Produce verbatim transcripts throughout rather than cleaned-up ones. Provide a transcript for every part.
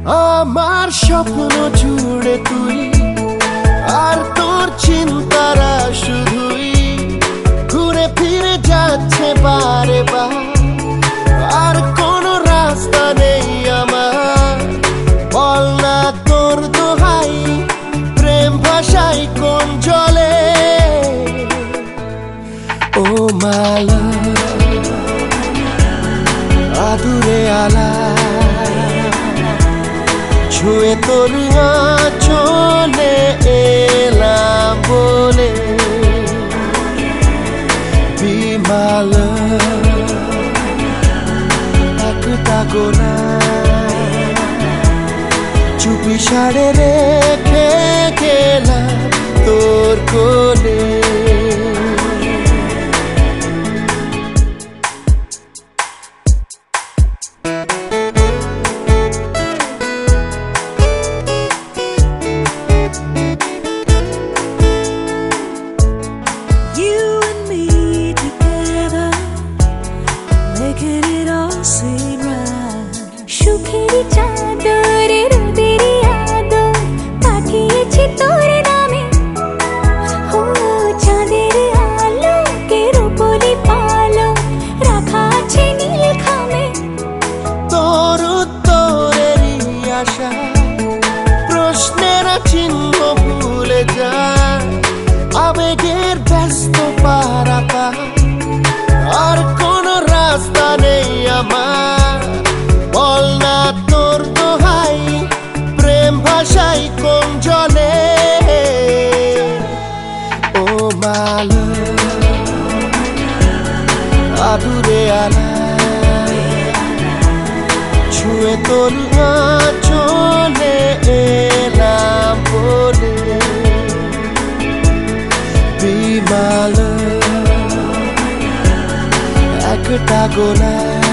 আমার স্বপ্ন জুড়ে তুই আর তোর চিন্তারা শুধুই ঘুরে ফিরে যাচ্ছে বারে বার। আর কোনো রাস্তা নেই আমার, বল না তোর দোহাই, প্রেম ভাষাই কোন জলে। ও মালা আদুরে আলা ছুঁয়ে তোর চলে এলাম বলে বিমাল একটা গোলা চুপি সাড়ে রেখে গেলাম তোর কোলে। প্রশ্নের চিহ্ন ভুলে যায় আবেগের ব্যস্ত পারাপা। আর কোন রাস্তা নেই আমার, বল না তোর দোহাই, প্রেম ভাষাই কোন জলে। ও মাল আদুরে আলা ছুঁয়ে তোর চলে এলাম বলে বিমাল একটা গোলা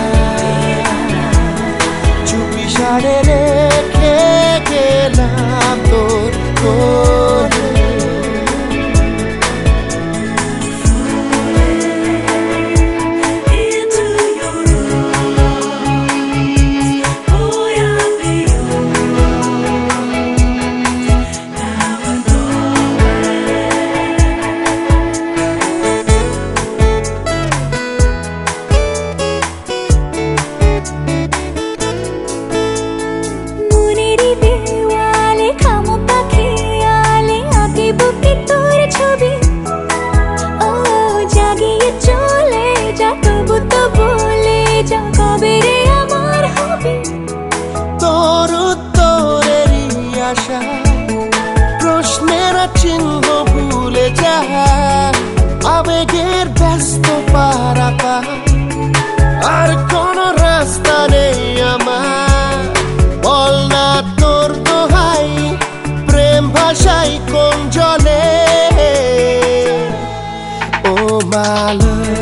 চুপি সাড়ে রেখে গেলাম তোর কোলে। প্রশ্নের চিহ্ন ভুলে যায় আবেগের ব্যস্ত পারাপা। আর কোন রাস্তা নেই আমার, বল না তোর দোহাই, প্রেম ভাষাই কোন জলে। ও মাল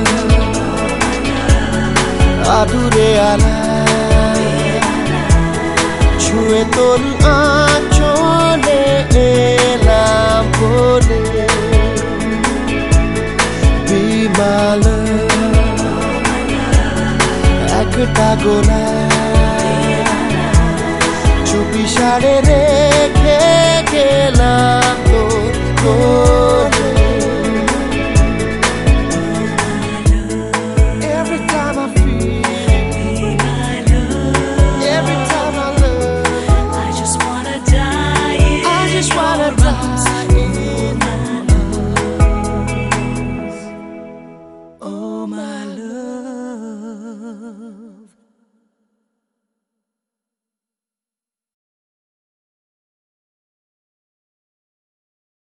আদুরে আলা ছুঁয়ে তোর চলে এলাম বলে বিমাল একটা গোলা চুপি সাড়ে রে